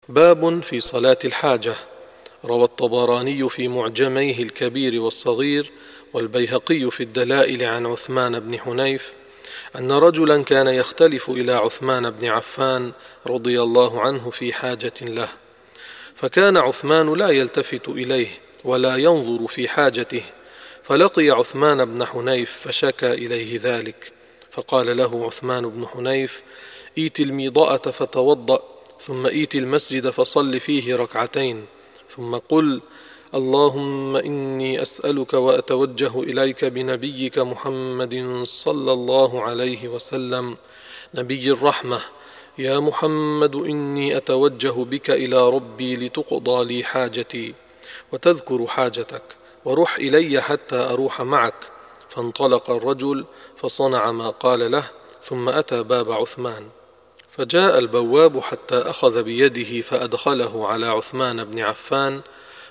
باب في صلاة الحاجة. روى الطبراني في معجميه الكبير والصغير والبيهقي في الدلائل عن عثمان بن حنيف أن رجلا كان يختلف إلى عثمان بن عفان رضي الله عنه في حاجة له، فكان عثمان لا يلتفت إليه ولا ينظر في حاجته، فلقي عثمان بن حنيف فشكى إليه ذلك، فقال له عثمان بن حنيف: ائت الميضأة فتوضأ، ثم ائت المسجد فصل فيه ركعتين، ثم قل: اللهم إني أسألك وأتوجه إليك بنبيك محمد صلى الله عليه وسلم نبي الرحمة، يا محمد إني أتوجه بك إلى ربي لتقضى لي حاجتي وتذكر حاجتك، ورح إلي حتى أروح معك. فانطلق الرجل فصنع ما قال له، ثم أتى باب عثمان، فجاء البواب حتى أخذ بيده فأدخله على عثمان بن عفان،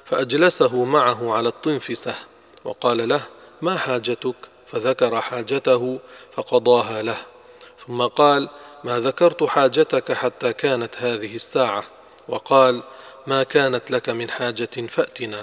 فأجلسه معه على الطنفسة، وقال له: ما حاجتك؟ فذكر حاجته فقضاها له، ثم قال: ما ذكرت حاجتك حتى كانت هذه الساعة، وقال: ما كانت لك من حاجة فأتنا.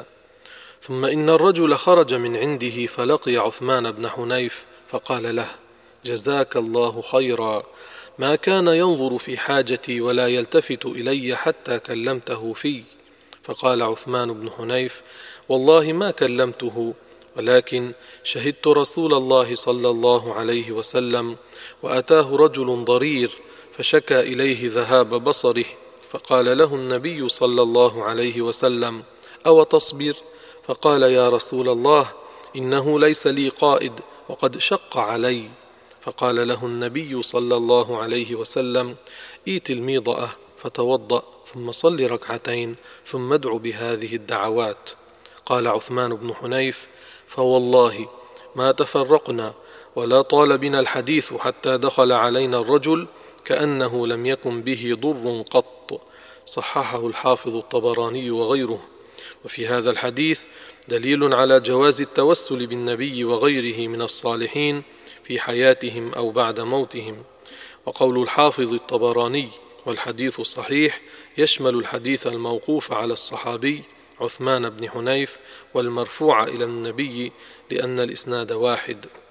ثم إن الرجل خرج من عنده فلقي عثمان بن حنيف فقال له: جزاك الله خيرا، ما كان ينظر في حاجتي ولا يلتفت إلي حتى كلمته في. فقال عثمان بن حنيف: والله ما كلمته، ولكن شهدت رسول الله صلى الله عليه وسلم وأتاه رجل ضرير فشكى إليه ذهاب بصره، فقال له النبي صلى الله عليه وسلم: أو تصبر؟ فقال: يا رسول الله، إنه ليس لي قائد وقد شق علي. فقال له النبي صلى الله عليه وسلم: ائت الميضأة فتوضأ، ثم صل ركعتين، ثم ادع بهذه الدعوات. قال عثمان بن حنيف: فوالله ما تفرقنا ولا طال بنا الحديث حتى دخل علينا الرجل كأنه لم يكن به ضر قط. صححه الحافظ الطبراني وغيره. وفي هذا الحديث دليل على جواز التوسل بالنبي وغيره من الصالحين في حياتهم أو بعد موتهم. وقول الحافظ الطبراني: والحديث صحيح، يشمل الحديث الموقوف على الصحابي عثمان بن حنيف والمرفوع إلى النبي، لأن الإسناد واحد.